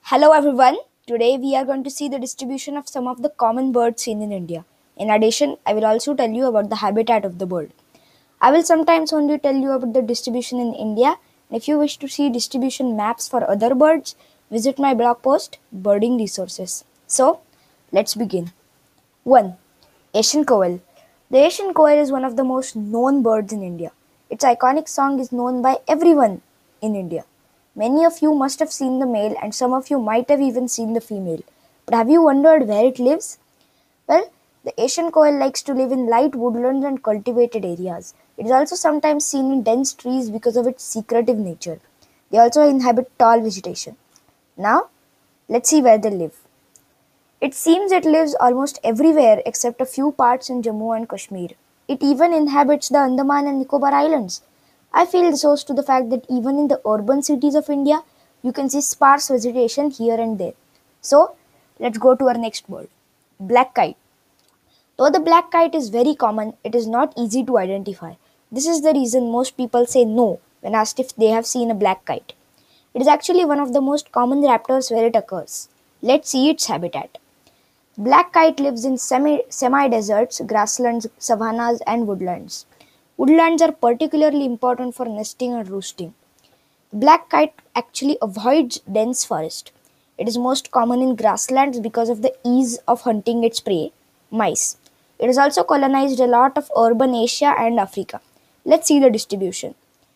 Hello everyone. Today we are going to see the distribution of some of the common birds seen in India. In addition, I will also tell you about the habitat of the bird. I will sometimes only tell you about the distribution in India. And if you wish to see distribution maps for other birds, visit my blog post Birding Resources. So, let's begin. 1. Asian Quail. The Asian quail is one of the most known birds in India. Its iconic song is known by everyone in India. Many of you must have seen the male and some of you might have even seen the female. But have you wondered where it lives? Well, the Asian quail likes to live in light woodlands and cultivated areas. It is also sometimes seen in dense trees because of its secretive nature. They also inhabit tall vegetation. Now, let's see where they live. It seems it lives almost everywhere except a few parts in Jammu and Kashmir. It even inhabits the Andaman and Nicobar Islands. I feel this owes to the fact that even in the urban cities of India, you can see sparse vegetation here and there. So, let's go to our next bird. Black kite. Though the black kite is very common, it is not easy to identify. This is the reason most people say no when asked if they have seen a black kite. It is actually one of the most common raptors where it occurs. Let's see its habitat. Black kite lives in semi-deserts, grasslands, savannas, and woodlands. Woodlands are particularly important for nesting and roosting. The black kite actually avoids dense forest. It is most common in grasslands because of the ease of hunting its prey, mice. It has also colonized a lot of urban Asia and Africa. Let's see the distribution.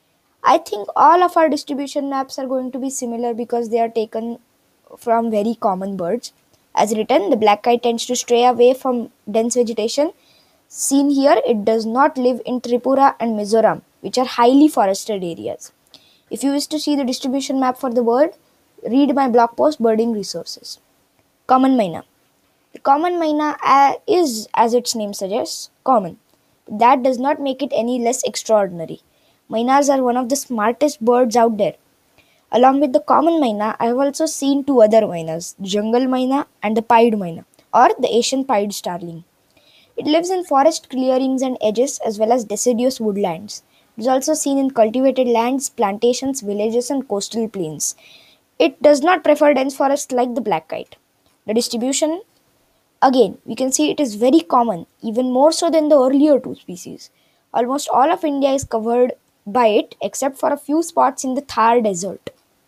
I think all of our distribution maps are going to be similar because they are taken from very common birds. As written, the black kite tends to stray away from dense vegetation. Seen here, it does not live in Tripura and Mizoram, which are highly forested areas. If you wish to see the distribution map for the bird, read my blog post Birding Resources. Common myna. The common myna is, as its name suggests, common. But that does not make it any less extraordinary. Mynas are one of the smartest birds out there. Along with the common myna, I have also seen two other mynas, the jungle myna and the pied myna, or the Asian pied starling. It lives in forest clearings and edges as well as deciduous woodlands. It is also seen in cultivated lands, plantations, villages, and coastal plains. It does not prefer dense forest like the black kite. The distribution, again, we can see it is very common, even more so than the earlier two species. Almost all of India is covered by it except for a few spots in the Thar desert.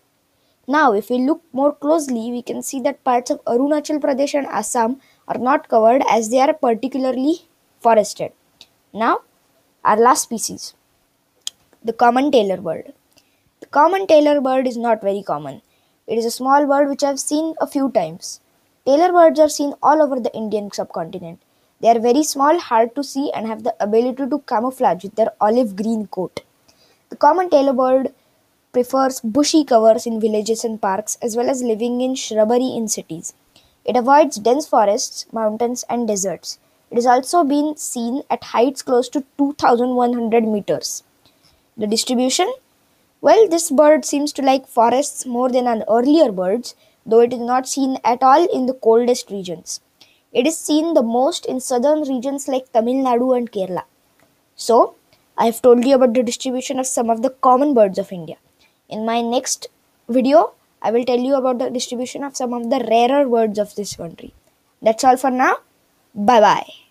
Now, if we look more closely, we can see that parts of Arunachal Pradesh and Assam are not covered as they are particularly forested. Now, our last species, the common tailor bird. The common tailor bird is not very common. It is a small bird which I have seen a few times. Tailor birds are seen all over the Indian subcontinent. They are very small, hard to see, and have the ability to camouflage with their olive green coat. The common tailor bird prefers bushy covers in villages and parks as well as living in shrubbery in cities. It avoids dense forests, mountains, and deserts. It has also been seen at heights close to 2100 meters. The distribution? Well, this bird seems to like forests more than our earlier birds, though it is not seen at all in the coldest regions. It is seen the most in southern regions like Tamil Nadu and Kerala. So, I have told you about the distribution of some of the common birds of India. In my next video, I will tell you about the distribution of some of the rarer birds of this country. That's all for now. Bye bye.